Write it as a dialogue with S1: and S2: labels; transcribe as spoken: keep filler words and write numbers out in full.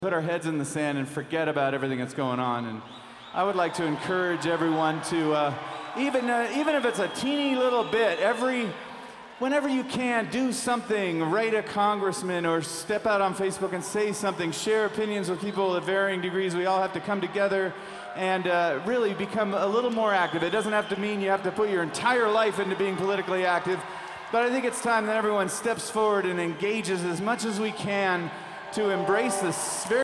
S1: put our heads in the sand and forget about everything that's going on. And I would like to encourage everyone to, uh, even, uh, even if it's a teeny little bit, every, whenever you can, do something, write a congressman or step out on Facebook and say something, share opinions with people at varying degrees. We all have to come together and uh, really become a little more active. It doesn't have to mean you have to put your entire life into being politically active, but I think it's time that everyone steps forward and engages as much as we can to embrace this very